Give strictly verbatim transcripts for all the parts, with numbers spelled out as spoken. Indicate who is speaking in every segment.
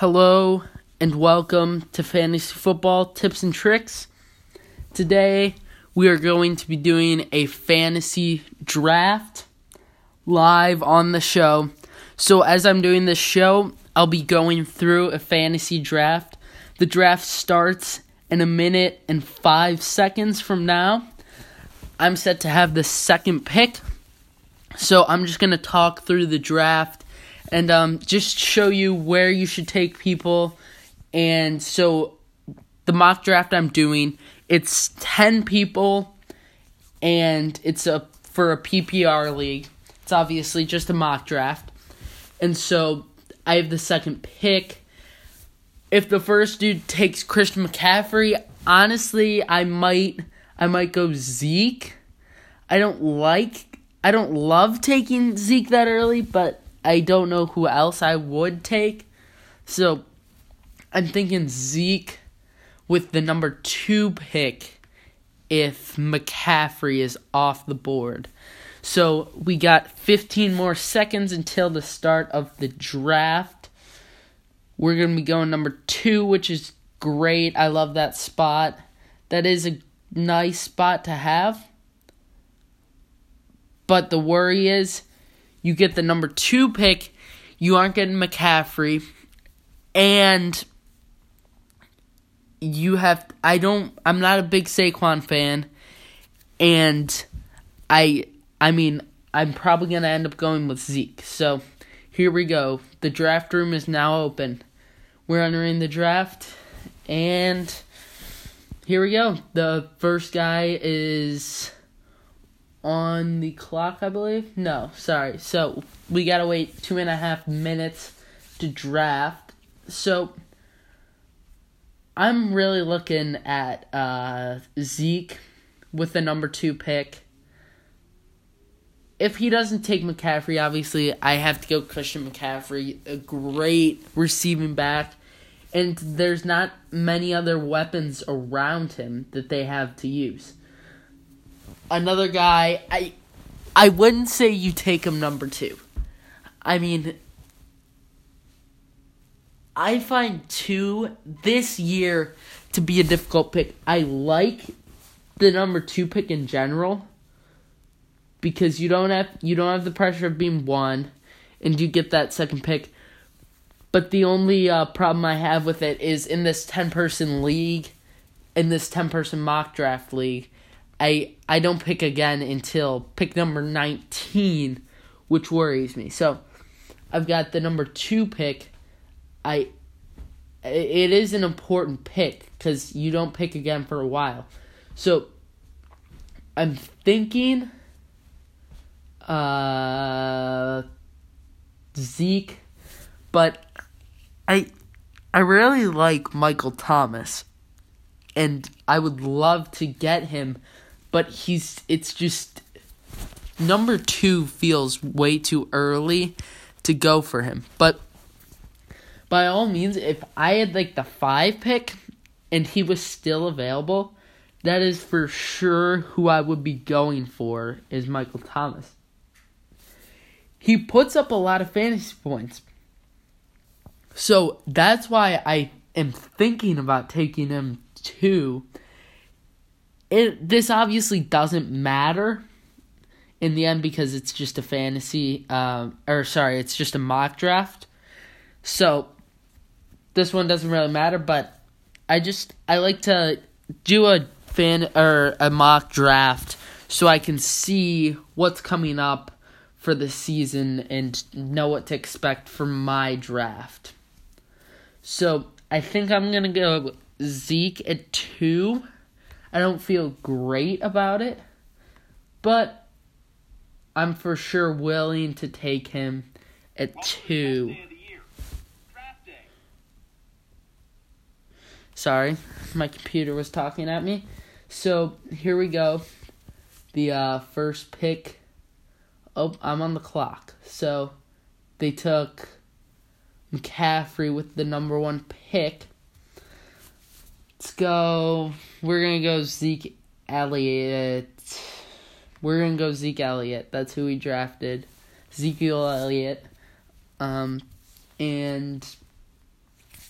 Speaker 1: Hello and welcome to Fantasy Football Tips and Tricks. Today we are going to be doing a fantasy draft live on the show. So as I'm doing this show, I'll be going through a fantasy draft. The draft starts in a minute and five seconds from now. I'm set to have the second pick. So I'm just going to talk through the draft and um, just show you where you should take people. And so the mock draft I'm doing, it's ten people, and it's a for a P P R league. It's obviously just a mock draft. And so I have the second pick. If the first dude takes Christian McCaffrey, honestly, I might I might go Zeke. I don't like I don't love taking Zeke that early, but I don't know who else I would take. So I'm thinking Zeke with the number two pick if McCaffrey is off the board. So we got fifteen more seconds until the start of the draft. We're going to be going number two, which is great. I love that spot. That is a nice spot to have. But the worry is, you get the number two pick, you aren't getting McCaffrey, and you have, I don't, I'm not a big Saquon fan, and I, I mean, I'm probably going to end up going with Zeke. So, here we go. The draft room is now open. We're entering the draft, and here we go. The first guy is on the clock, I believe. No, sorry. So, we gotta wait two and a half minutes to draft. So, I'm really looking at uh, Zeke with the number two pick. If he doesn't take McCaffrey, obviously, I have to go Christian McCaffrey, a great receiving back. And there's not many other weapons around him that they have to use. Another guy, I I wouldn't say you take him number two. I mean, I find two this year to be a difficult pick. I like the number two pick in general because you don't have you don't have the pressure of being one, and you get that second pick. But the only uh, problem I have with it is in this ten-person league, in this ten-person mock draft league, I I don't pick again until pick number nineteen, which worries me. So, I've got the number two pick. I it is an important pick because you don't pick again for a while. So, I'm thinking uh, Zeke, but I I really like Michael Thomas, and I would love to get him. But he's, it's just, number two feels way too early to go for him. But by all means, if I had like the five pick and he was still available, that is for sure who I would be going for is Michael Thomas. He puts up a lot of fantasy points. So that's why I am thinking about taking him too. It, this obviously doesn't matter in the end because it's just a fantasy, um, or sorry, it's just a mock draft. So, this one doesn't really matter, but I just, I like to do a fan, or a mock draft so I can see what's coming up for the season and know what to expect from my draft. So, I think I'm going to go Zeke at two. I don't feel great about it, but I'm for sure willing to take him at two. Sorry, my computer was talking at me. So, here we go. The uh, first pick. Oh, I'm on the clock. So, they took McCaffrey with the number one pick. Let's go. We're going to go Zeke Elliott. We're going to go Zeke Elliott. That's who we drafted. Ezekiel Elliott. Um, and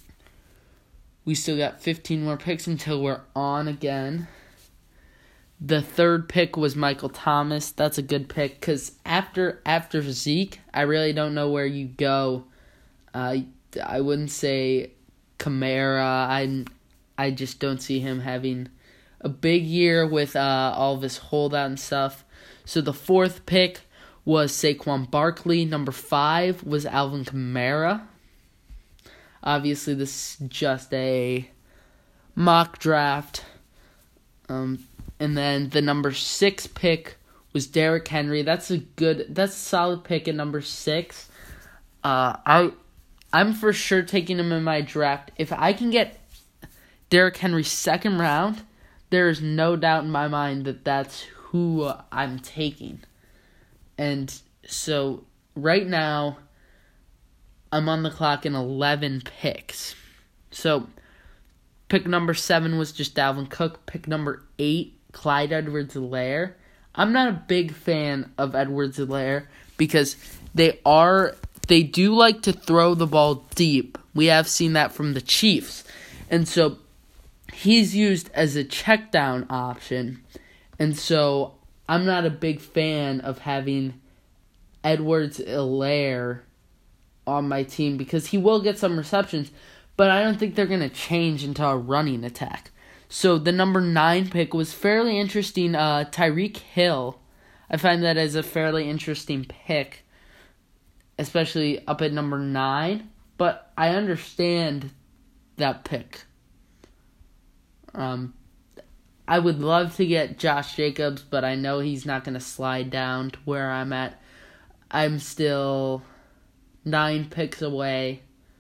Speaker 1: We still got fifteen more picks until we're on again. The third pick was Michael Thomas. That's a good pick because after after Zeke, I really don't know where you go. Uh, I wouldn't say Kamara. I, I just don't see him having a big year with uh, all of his holdout and stuff. So the fourth pick was Saquon Barkley. Number five was Alvin Kamara. Obviously, this is just a mock draft. Um, and then the number six pick was Derrick Henry. That's a good, that's a solid pick at number six. Uh, I, I'm for sure taking him in my draft. If I can get Derrick Henry second round, there is no doubt in my mind that that's who I'm taking. And so right now, I'm on the clock in eleven picks. So, pick number seven was just Dalvin Cook. Pick number eight, Clyde Edwards-Helaire. I'm not a big fan of Edwards-Helaire because they are they do like to throw the ball deep. We have seen that from the Chiefs. And so, he's used as a check down option. And so, I'm not a big fan of having Edwards-Helaire on my team because he will get some receptions, but I don't think they're going to change into a running attack. So the number nine pick was fairly interesting. Uh, Tyreek Hill. I find that as a fairly interesting pick, especially up at number nine, but I understand that pick. Um, I would love to get Josh Jacobs, but I know he's not going to slide down to where I'm at. I'm still nine picks away.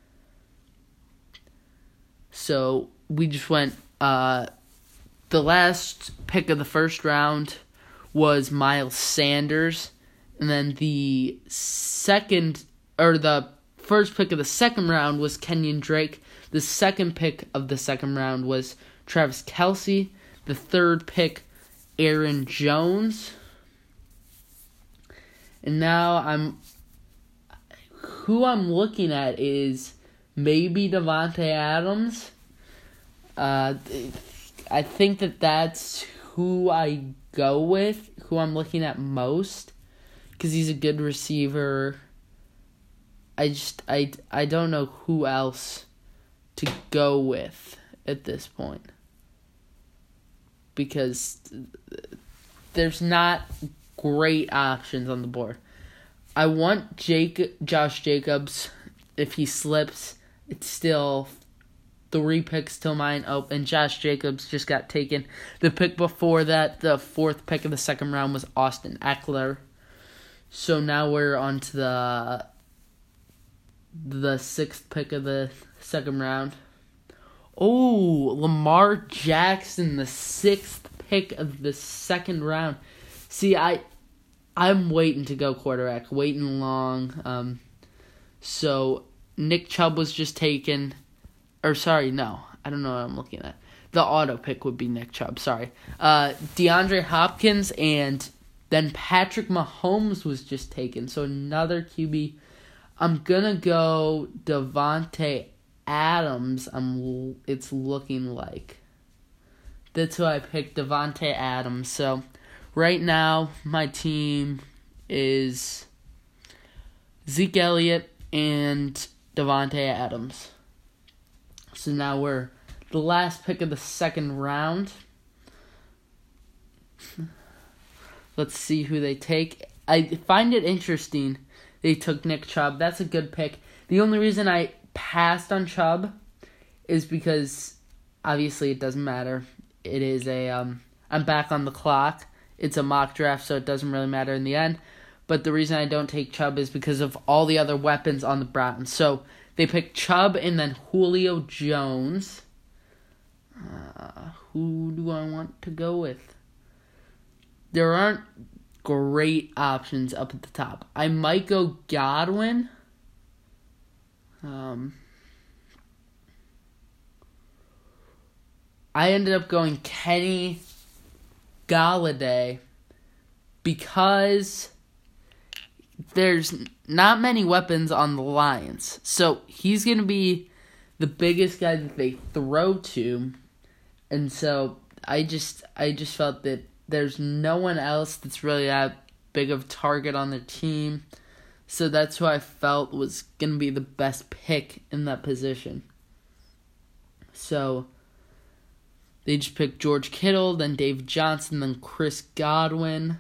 Speaker 1: So we just went, uh, the last pick of the first round was Miles Sanders. And then the second, or the first pick of the second round was Kenyon Drake. The second pick of the second round was Travis Kelce. The third pick, Aaron Jones. And now I'm... Who I'm looking at is maybe Davante Adams. Uh, I think that that's who I go with, who I'm looking at most, because he's a good receiver. I just I, I don't know who else to go with at this point, because there's not great options on the board. I want Jake, Josh Jacobs. If he slips, it's still three picks till mine. Oh, and Josh Jacobs just got taken. The pick before that, the fourth pick of the second round, was Austin Eckler. So now we're on to the, the sixth pick of the second round. Oh, Lamar Jackson, the sixth pick of the second round. See, I... I'm waiting to go quarterback, waiting long. Um, so Nick Chubb was just taken, or sorry, no, I don't know what I'm looking at. The auto pick would be Nick Chubb. Sorry, uh, DeAndre Hopkins, and then Patrick Mahomes was just taken. So another Q B. I'm gonna go Davante Adams. I'm. It's looking like that's who I picked, Davante Adams. So. Right now, my team is Zeke Elliott and Davante Adams. So now we're the last pick of the second round. Let's see who they take. I find it interesting they took Nick Chubb. That's a good pick. The only reason I passed on Chubb is because, obviously, it doesn't matter. It is a, um, I'm back on the clock. It's a mock draft, so it doesn't really matter in the end. But the reason I don't take Chubb is because of all the other weapons on the Browns. So they picked Chubb and then Julio Jones. Uh, who do I want to go with? There aren't great options up at the top. I might go Godwin. Um, I ended up going Kenny Galladay because there's not many weapons on the Lions. So he's going to be the biggest guy that they throw to. And so I just I just felt that there's no one else that's really that big of a target on their team. So that's who I felt was going to be the best pick in that position. So they just picked George Kittle, then Dave Johnson, then Chris Godwin.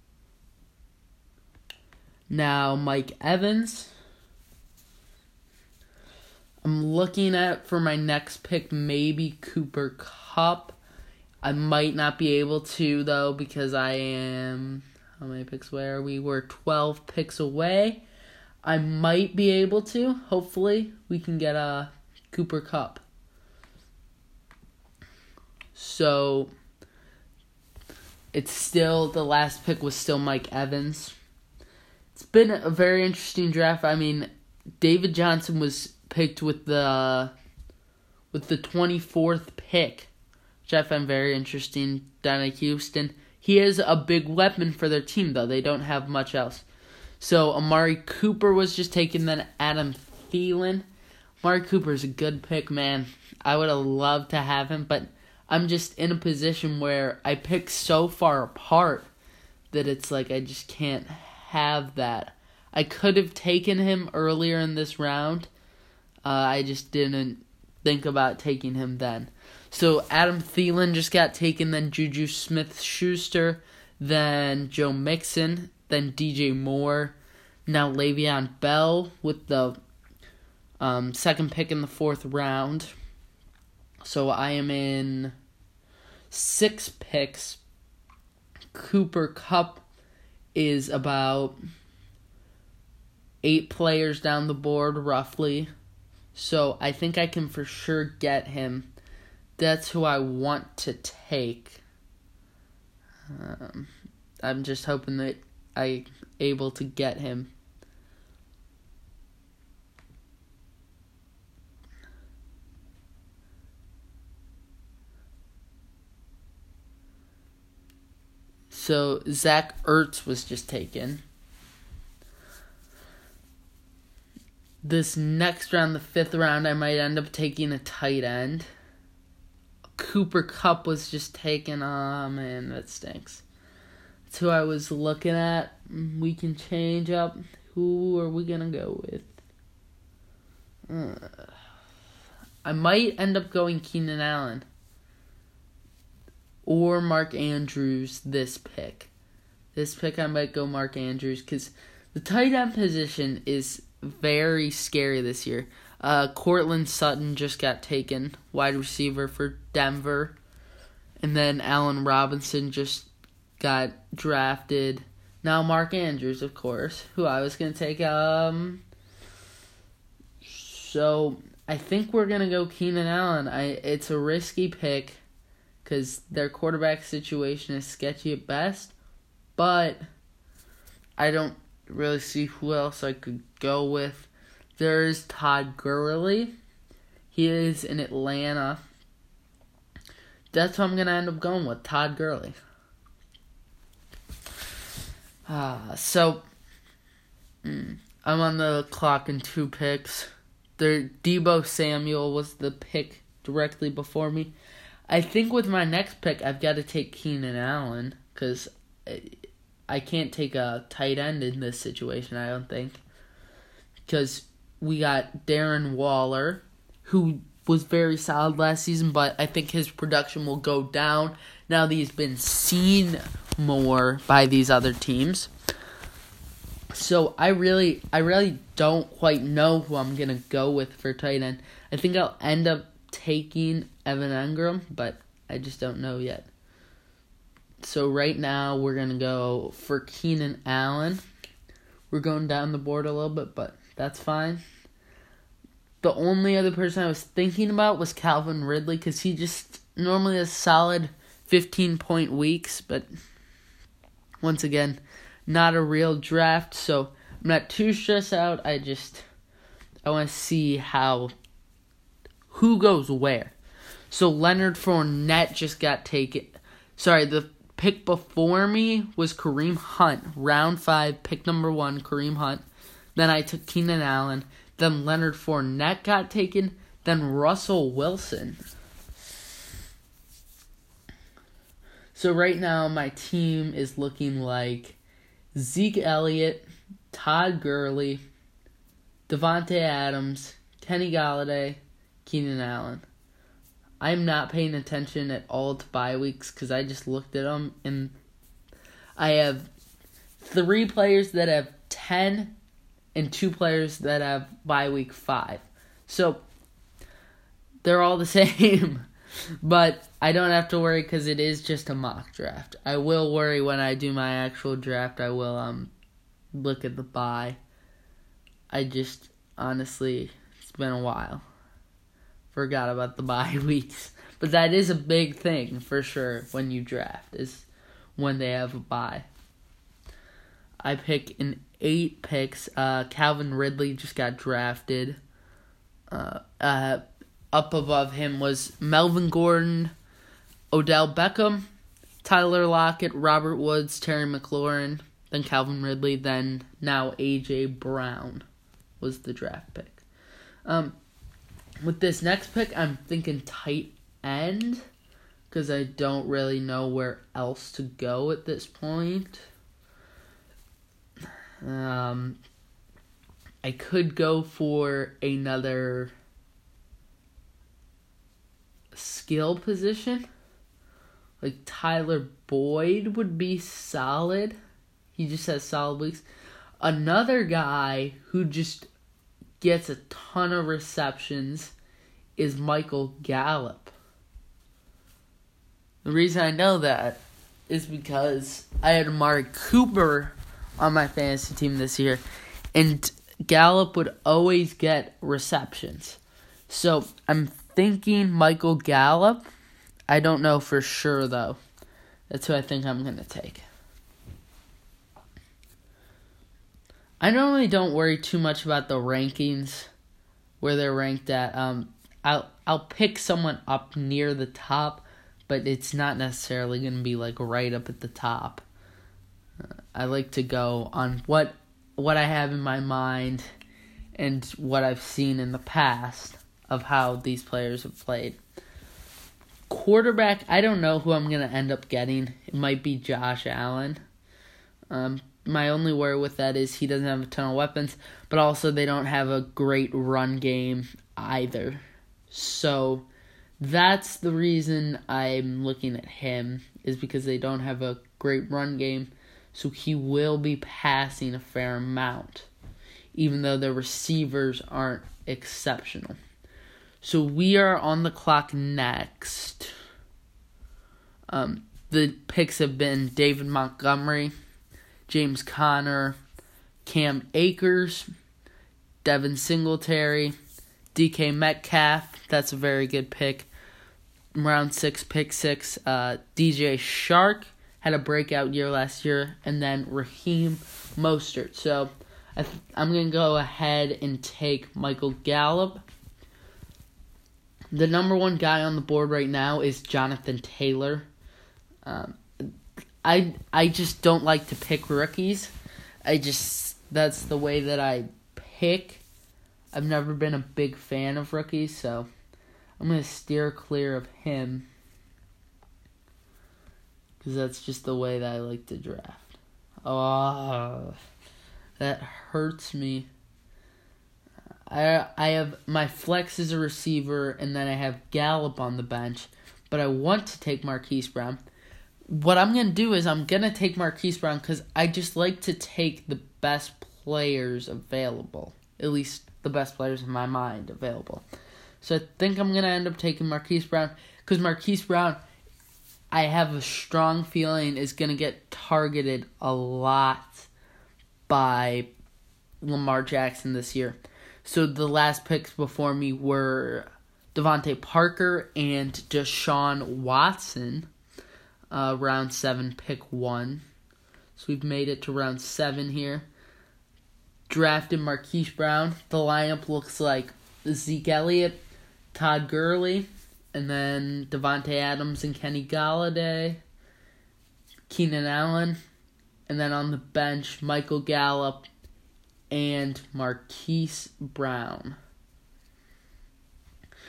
Speaker 1: Now Mike Evans. I'm looking at, for my next pick, maybe Cooper Kupp. I might not be able to, though, because I am... How many picks away are we? We're twelve picks away. I might be able to. Hopefully, we can get a Cooper Kupp. So, it's still... The last pick was still Mike Evans. It's been a very interesting draft. I mean, David Johnson was picked with the with the twenty-fourth pick, which I find very interesting down at Houston. He is a big weapon for their team, though. They don't have much else. So Amari Cooper was just taken, then Adam Thielen. Amari Cooper is a good pick, man. I would have loved to have him, but I'm just in a position where I pick so far apart that it's like I just can't have that. I could have taken him earlier in this round. Uh, I just didn't think about taking him then. So Adam Thielen just got taken, then Juju Smith-Schuster, then Joe Mixon, then D J Moore, now Le'Veon Bell with the um, second pick in the fourth round. So I am in six picks. Cooper Kupp is about eight players down the board, roughly. So I think I can for sure get him. That's who I want to take. Um, I'm just hoping that I'm able to get him. So Zach Ertz was just taken. This next round, the fifth round, I might end up taking a tight end. Cooper Kupp was just taken. Oh, man, that stinks. That's who I was looking at. We can change up. Who are we going to go with? Uh, I might end up going Keenan Allen. Or Mark Andrews this pick. This pick I might go Mark Andrews because the tight end position is very scary this year. Uh, Cortland Sutton just got taken, wide receiver for Denver. And then Allen Robinson just got drafted. Now Mark Andrews, of course, who I was going to take. Um, so I think we're going to go Keenan Allen. I It's a risky pick because their quarterback situation is sketchy at best. But I don't really see who else I could go with. There's Todd Gurley. He is in Atlanta. That's who I'm going to end up going with, Todd Gurley. Uh, so, mm, I'm on the clock in two picks. There, Deebo Samuel was the pick directly before me. I think with my next pick, I've got to take Keenan Allen because I can't take a tight end in this situation, I don't think. Because we got Darren Waller, who was very solid last season, but I think his production will go down now that he's been seen more by these other teams. So I really, I really don't quite know who I'm gonna go with for tight end. I think I'll end up taking Evan Engram, but I just don't know yet. So right now we're gonna go for Keenan Allen. We're going down the board a little bit, but that's fine. The only other person I was thinking about was Calvin Ridley because he just normally has solid fifteen-point weeks, but once again, not a real draft, so I'm not too stressed out. I just, I want to see how, who goes where. So Leonard Fournette just got taken. Sorry, the pick before me was Kareem Hunt. Round five, pick number one, Kareem Hunt. Then I took Keenan Allen. Then Leonard Fournette got taken. then Russell Wilson. So right now my team is looking like Zeke Elliott, Todd Gurley, Davante Adams, Kenny Galladay, Keenan Allen. I'm not paying attention at all to bye weeks because I just looked at them, and I have three players that have ten and two players that have bye week five. So they're all the same, but I don't have to worry because it is just a mock draft. I will worry when I do my actual draft. I will um look at the bye. I just, honestly, it's been a while. Forgot about the bye weeks. But that is a big thing, for sure, when you draft, is when they have a bye. I pick in eight picks. Uh, Calvin Ridley just got drafted. Uh, uh, up above him was Melvin Gordon, Odell Beckham, Tyler Lockett, Robert Woods, Terry McLaurin, then Calvin Ridley, then now A J Brown was the draft pick. Um, with this next pick, I'm thinking tight end because I don't really know where else to go at this point. Um, I could go for another skill position. Like Tyler Boyd would be solid. He just has solid weeks. Another guy who just gets a ton of receptions is Michael Gallup. The reason I know that is because I had Amari Cooper on my fantasy team this year, and Gallup would always get receptions. So I'm thinking Michael Gallup. I don't know for sure, though. That's who I think I'm going to take. I normally don't worry too much about the rankings, where they're ranked at. Um, I'll I'll pick someone up near the top, but it's not necessarily going to be like right up at the top. Uh, I like to go on what what I have in my mind and what I've seen in the past of how these players have played. Quarterback, I don't know who I'm going to end up getting. It might be Josh Allen. Um, my only worry with that is he doesn't have a ton of weapons, but also they don't have a great run game either. So that's the reason I'm looking at him, is because they don't have a great run game. So he will be passing a fair amount, even though the receivers aren't exceptional. So we are on the clock next. Um, the picks have been David Montgomery, James Conner, Cam Akers, Devin Singletary, D K Metcalf. That's a very good pick. Round six, pick six. Uh, D J Shark had a breakout year last year, and then Raheem Mostert. So I th- I'm going to go ahead and take Michael Gallup. The number one guy on the board right now is Jonathan Taylor. Um, I I just don't like to pick rookies. I just, that's the way that I pick. I've never been a big fan of rookies, so I'm going to steer clear of him, because that's just the way that I like to draft. Oh, that hurts me. I I have my flex as a receiver, and then I have Gallup on the bench, but I want to take Marquise Brown. What I'm going to do is I'm going to take Marquise Brown because I just like to take the best players available, at least the best players in my mind available. So I think I'm going to end up taking Marquise Brown because Marquise Brown, I have a strong feeling, is going to get targeted a lot by Lamar Jackson this year. So the last picks before me were Devontae Parker and Deshaun Watson, uh, round seven, pick one. So we've made it to round seven here. Drafted Marquise Brown. The lineup looks like Zeke Elliott, Todd Gurley, and then Davante Adams and Kenny Galladay, Keenan Allen, and then on the bench, Michael Gallup and Marquise Brown.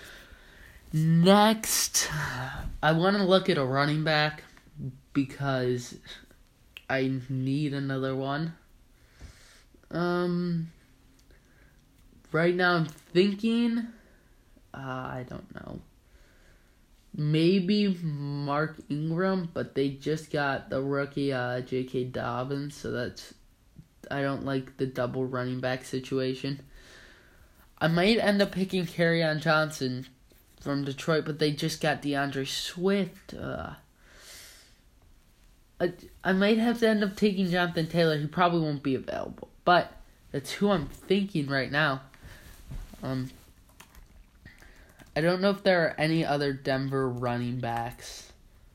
Speaker 1: Next, I want to look at a running back because I need another one. Um, right now I'm thinking, uh, I don't know. Maybe Mark Ingram, but they just got the rookie uh, J K. Dobbins, so that's I don't like the double running back situation. I might end up picking Kerryon Johnson from Detroit, but they just got DeAndre Swift. Uh, I, I might have to end up taking Jonathan Taylor. He probably won't be available, but that's who I'm thinking right now. Um. I don't know if there are any other Denver running backs.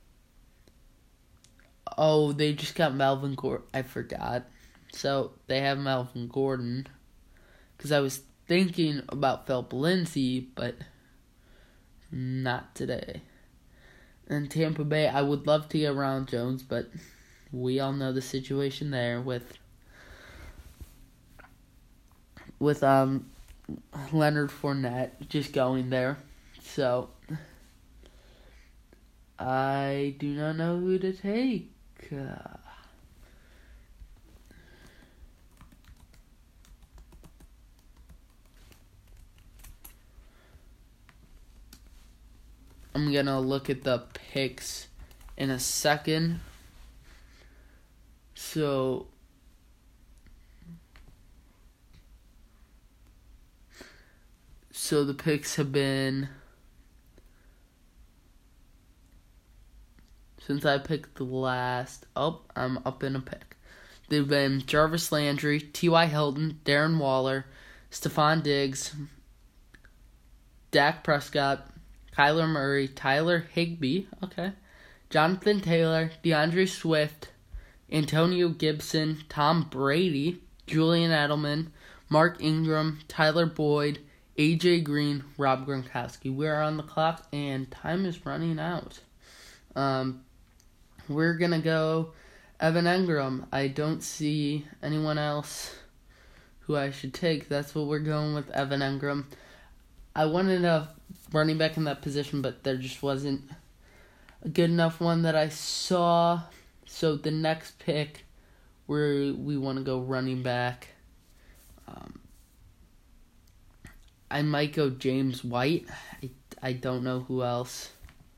Speaker 1: Oh, they just got Melvin Gordon. I forgot. So, they have Melvin Gordon. Because I was thinking about Philip Lindsay, but not today. And Tampa Bay, I would love to get Ronald Jones, but we all know the situation there with with um Leonard Fournette just going there. So, I do not know who to take. Uh, I'm going to look at the picks in a second. So, so the picks have been... Since I picked the last, oh, I'm up in a pick. They've been Jarvis Landry, T Y. Hilton, Darren Waller, Stephon Diggs, Dak Prescott, Kyler Murray, Tyler Higbee, okay, Jonathan Taylor, DeAndre Swift, Antonio Gibson, Tom Brady, Julian Edelman, Mark Ingram, Tyler Boyd, A J Green, Rob Gronkowski. We are on the clock, and time is running out. Um... We're going to go Evan Engram. I don't see anyone else who I should take. That's what we're going with, Evan Engram. I wanted a running back in that position, but there just wasn't a good enough one that I saw. So the next pick, where we want to go running back, um, I might go James White. I, I don't know who else.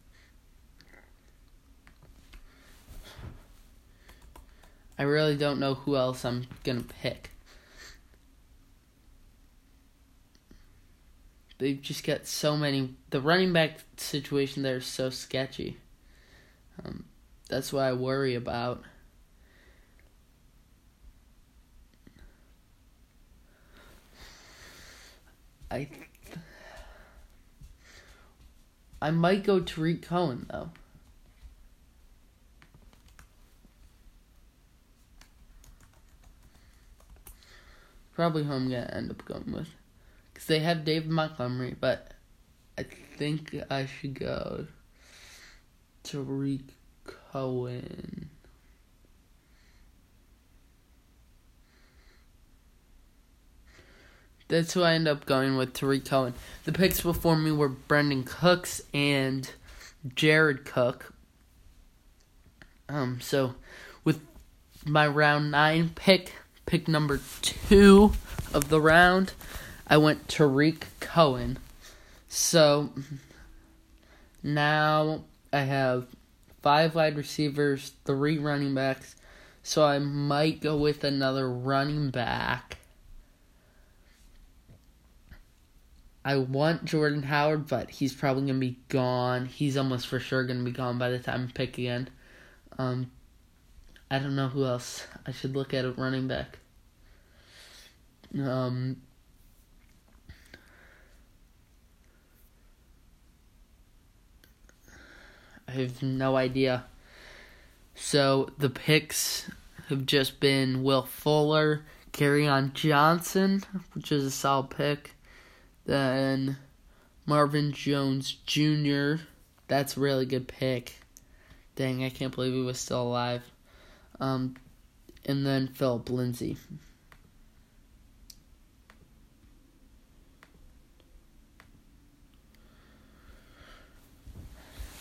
Speaker 1: I really don't know who else I'm going to pick. They've just got so many. The running back situation there is so sketchy. Um, that's what I worry about. I I might go Tariq Cohen, though. Probably who I'm going to end up going with. Because they have David Montgomery, but I think I should go Tariq Cohen. That's who I end up going with, Tariq Cohen. The picks before me were Brendan Cooks and Jared Cook. Um, so, with my round nine pick, pick number two of the round, I went Tariq Cohen. So, now I have five wide receivers, three running backs. So, I might go with another running back. I want Jordan Howard, but he's probably going to be gone. He's almost for sure going to be gone by the time I pick again. Um, I don't know who else I should look at at running back. Um, I have no idea. So the picks have just been Will Fuller, Kerryon Johnson, which is a solid pick. Then Marvin Jones Junior That's a really good pick. Dang, I can't believe he was still alive. Um, and then Philip Lindsay.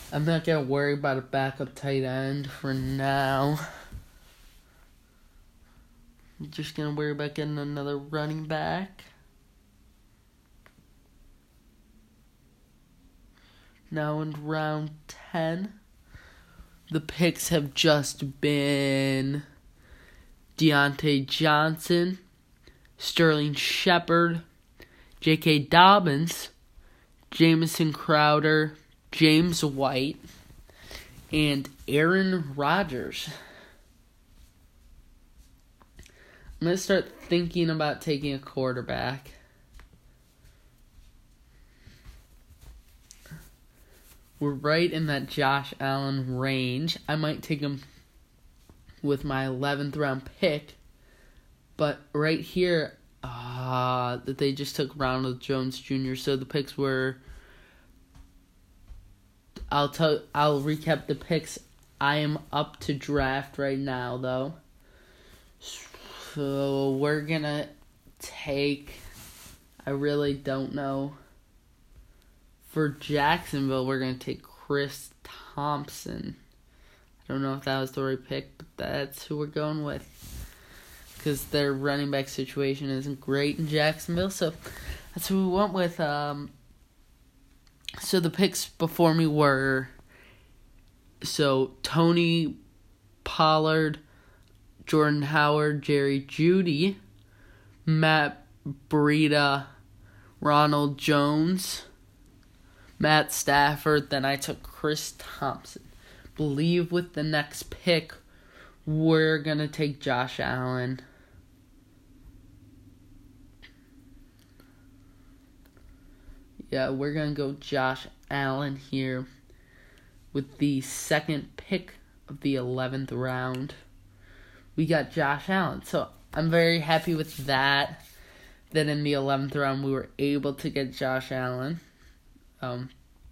Speaker 1: I'm not going to worry about a backup tight end for now. I'm just going to worry about getting another running back. Now in round ten, the picks have just been Deontay Johnson, Sterling Shepard, J K. Dobbins, Jamison Crowder, James White, and Aaron Rodgers. I'm going to start thinking about taking a quarterback. We're right in that Josh Allen range. I might take him with my eleventh round pick. But right here, uh, that they just took Ronald Jones Junior So the picks were... I'll tell. I'll recap the picks. I am up to draft right now, though. So we're going to take... I really don't know... For Jacksonville, we're going to take Chris Thompson. I don't know if that was the right pick, but that's who we're going with. Because their running back situation isn't great in Jacksonville, so that's who we went with. Um, so the picks before me were... So, Tony Pollard, Jordan Howard, Jerry Jeudy, Matt Breida, Ronald Jones... Matt Stafford, then I took Chris Thompson. Believe with the next pick, we're going to take Josh Allen. Yeah, we're going to go Josh Allen here with the second pick of the eleventh round. We got Josh Allen. So I'm very happy with that. That in the eleventh round, we were able to get Josh Allen. Um,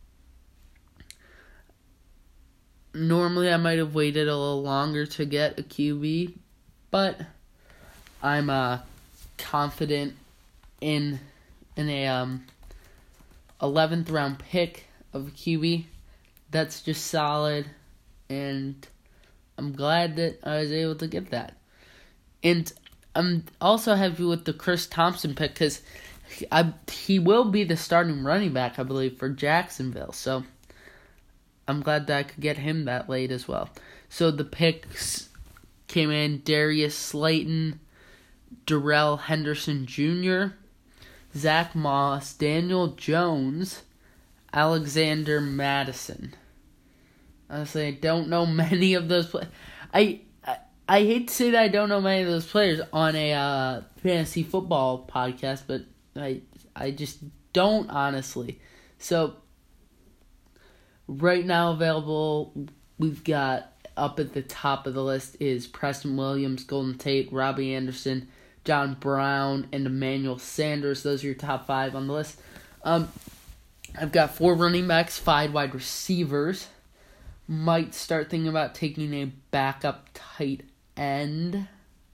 Speaker 1: normally, I might have waited a little longer to get a Q B, but I'm uh, confident in in a um, eleventh round pick of a Q B. That's just solid, and I'm glad that I was able to get that. And I'm also happy with the Chris Thompson pick because I, he will be the starting running back, I believe, for Jacksonville. So I'm glad that I could get him that late as well. So the picks came in: Darius Slayton, Darrell Henderson Junior, Zach Moss, Daniel Jones, Alexander Madison. Honestly, I don't know many of those players. I, I I hate to say that I don't know many of those players on a uh, fantasy football podcast, but I I just don't, honestly. So, right now available, we've got up at the top of the list is Preston Williams, Golden Tate, Robbie Anderson, John Brown, and Emmanuel Sanders. Those are your top five on the list. Um, I've got four running backs, five wide receivers. Might start thinking about taking a backup tight end.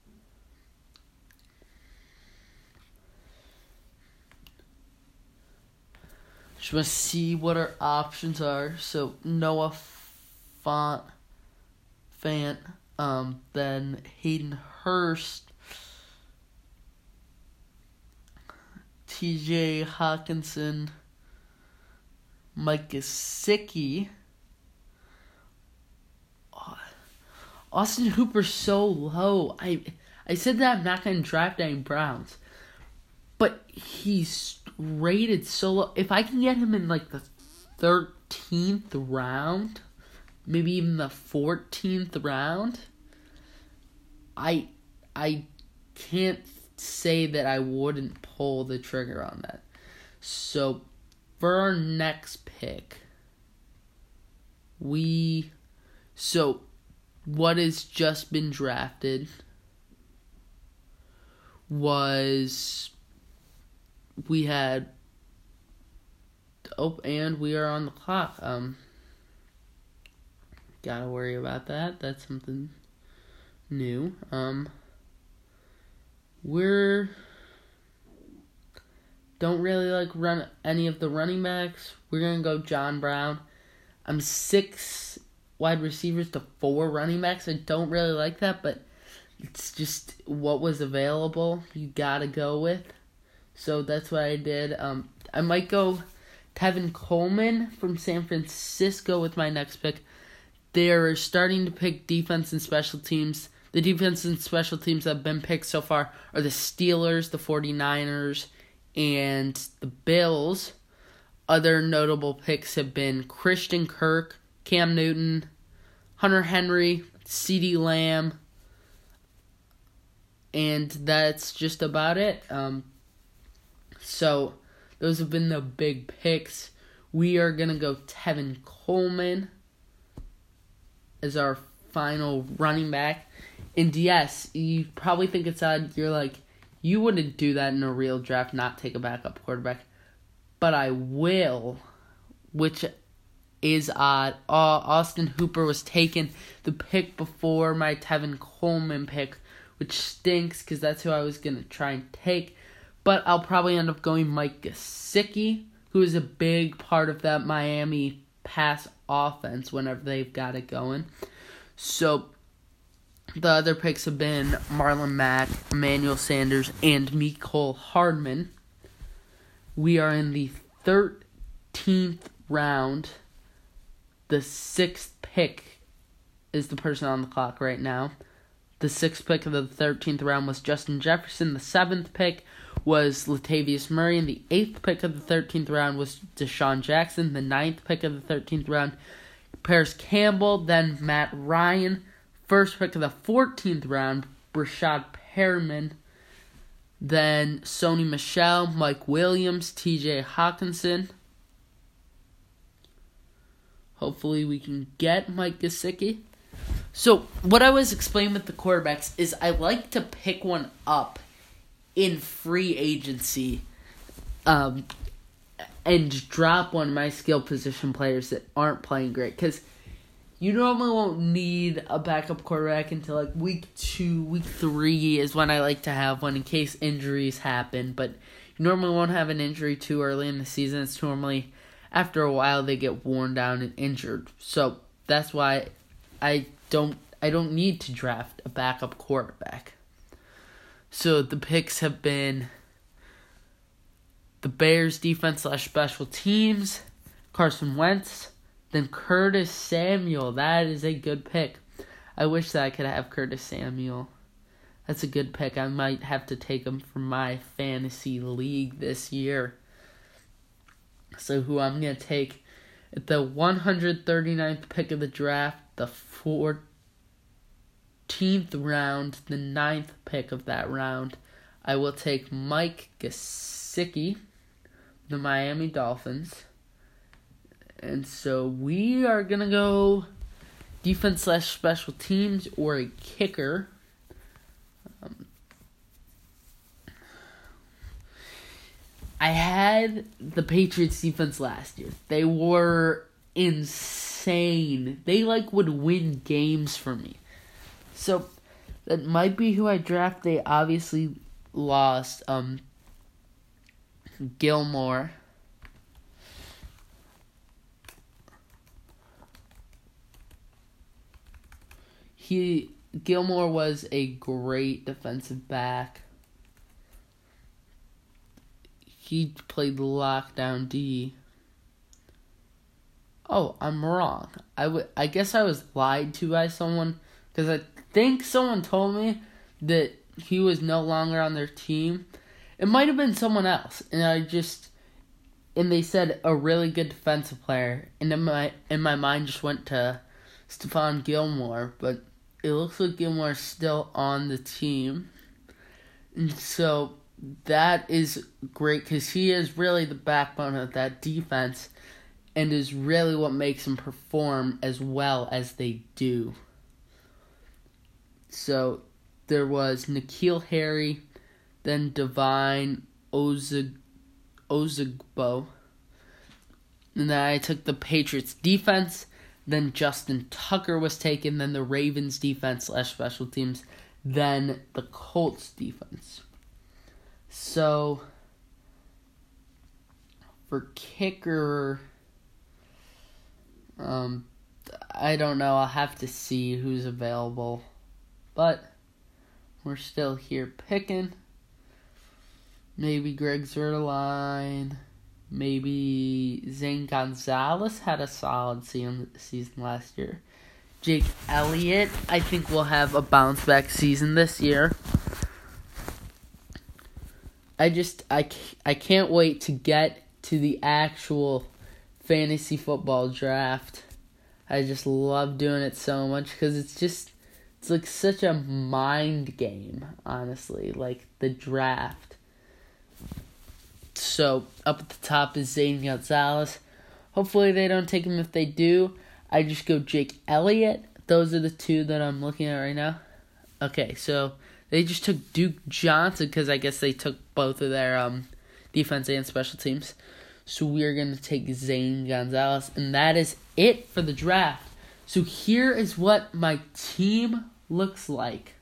Speaker 1: Just want to see what our options are. So Noah Font, Fant, um, then Hayden Hurst, T J Hawkinson, Mike Gesicki. Austin Hooper's so low. I I said that I'm not going to draft any Browns. But he's rated so low. If I can get him in like the thirteenth round, maybe even the fourteenth round, I I can't say that I wouldn't pull the trigger on that. So for our next pick, we so what has just been drafted was we had oh and we are on the clock. Um gotta worry about that. That's something new. Um we're don't really like run any of the running backs. We're gonna go John Brown. I'm six wide receivers to four running backs. I don't really like that, but it's just what was available. You gotta go with. So that's what I did. Um, I might go Tevin Coleman from San Francisco with my next pick. They're starting to pick defense and special teams. The defense and special teams that have been picked so far are the Steelers, the 49ers, and the Bills. Other notable picks have been Christian Kirk, Cam Newton, Hunter Henry, CeeDee Lamb, and that's just about it. Um, so those have been the big picks. We are going to go Tevin Coleman as our final running back. And yes, you probably think it's odd. You're like, you wouldn't do that in a real draft, not take a backup quarterback. But I will, which is odd. Uh, Austin Hooper was taken the pick before my Tevin Coleman pick, which stinks because that's who I was going to try and take. But I'll probably end up going Mike Gesicki, who is a big part of that Miami pass offense whenever they've got it going. So the other picks have been Marlon Mack, Emmanuel Sanders, and Mecole Hardman. We are in the thirteenth round. The sixth pick is the person on the clock right now. The sixth pick of the thirteenth round was Justin Jefferson. The seventh pick was Latavius Murray. And the eighth pick of the thirteenth round was Deshaun Jackson. The ninth pick of the thirteenth round, Paris Campbell. Then Matt Ryan. First pick of the fourteenth round, Brashad Perriman. Then Sony Michel, Mike Williams, T J Hawkinson. Hopefully we can get Mike Gesicki. So what I was explaining with the quarterbacks is I like to pick one up in free agency um, and drop one of my skill position players that aren't playing great. Because you normally won't need a backup quarterback until like week two, week three is when I like to have one in case injuries happen. But you normally won't have an injury too early in the season. It's normally after a while they get worn down and injured. So that's why I don't I don't need to draft a backup quarterback. So the picks have been the Bears defense slash special teams, Carson Wentz. Then Curtis Samuel. That is a good pick. I wish that I could have Curtis Samuel. That's a good pick. I might have to take him for my fantasy league this year. So who I'm going to take at the one hundred thirty-ninth pick of the draft, the fourteenth round, the ninth pick of that round, I will take Mike Gesicki, the Miami Dolphins. And so we are going to go defense slash special teams or a kicker. Um, I had the Patriots defense last year. They were insane. They like would win games for me. So that might be who I draft. They obviously lost um, Gilmore. He Gilmore was a great defensive back. He played lockdown D. Oh, I'm wrong. I, w- I guess I was lied to by someone because I think someone told me that he was no longer on their team. It might have been someone else, and I just and they said a really good defensive player, and in my in my mind just went to Stephon Gilmore, but it looks like Gilmore's still on the team. And so that is great because he is really the backbone of that defense and is really what makes them perform as well as they do. So there was N'Keal Harry, then Devine Ozig- Ozigbo. And then I took the Patriots defense. Then Justin Tucker was taken. Then the Ravens defense slash special teams. Then the Colts defense. So for kicker, Um, I don't know. I'll have to see who's available. But we're still here picking. Maybe Greg Zerline. Maybe Zane Gonzalez had a solid season last year. Jake Elliott, I think, will have a bounce-back season this year. I just, I, I can't wait to get to the actual fantasy football draft. I just love doing it so much because it's just, it's like such a mind game, honestly, like the draft. So, up at the top is Zane Gonzalez. Hopefully they don't take him. If they do, I just go Jake Elliott. Those are the two that I'm looking at right now. Okay, so they just took Duke Johnson because I guess they took both of their um, defense and special teams. So we're going to take Zane Gonzalez, and that is it for the draft. So here is what my team looks like.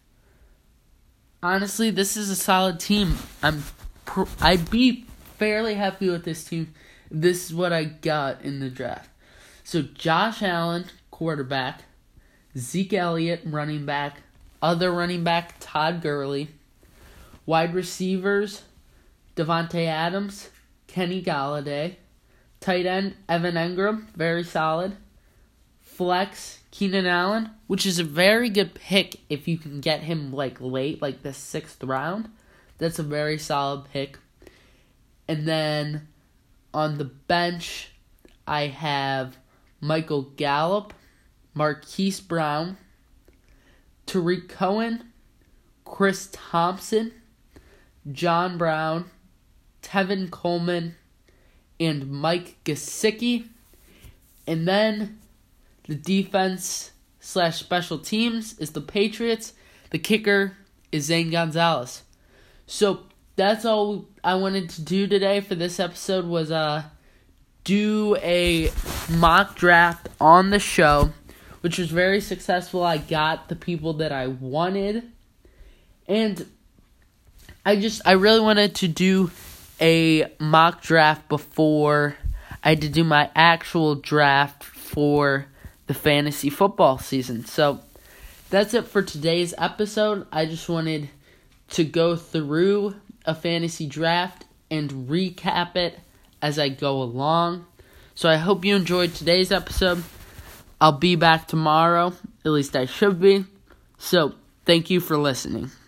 Speaker 1: Honestly, this is a solid team. I'm pr- I'd be fairly happy with this team. This is what I got in the draft. So Josh Allen, quarterback. Zeke Elliott, running back. Other running back, Todd Gurley. Wide receivers, Devontae Adams, Kenny Galladay. Tight end, Evan Engram, very solid. Flex, Keenan Allen, which is a very good pick if you can get him like late, like the sixth round. That's a very solid pick. And then on the bench, I have Michael Gallup, Marquise Brown, Tariq Cohen, Chris Thompson, John Brown, Tevin Coleman, and Mike Gesicki. And then the defense slash special teams is the Patriots. The kicker is Zane Gonzalez. So that's all I wanted to do today for this episode was uh do a mock draft on the show, which was very successful. I got the people that I wanted. And I just, I really wanted to do a mock draft before I had to do my actual draft for the fantasy football season. So that's it for today's episode. I just wanted to go through a fantasy draft and recap it as I go along. So I hope you enjoyed today's episode. I'll be back tomorrow. At least I should be. So thank you for listening.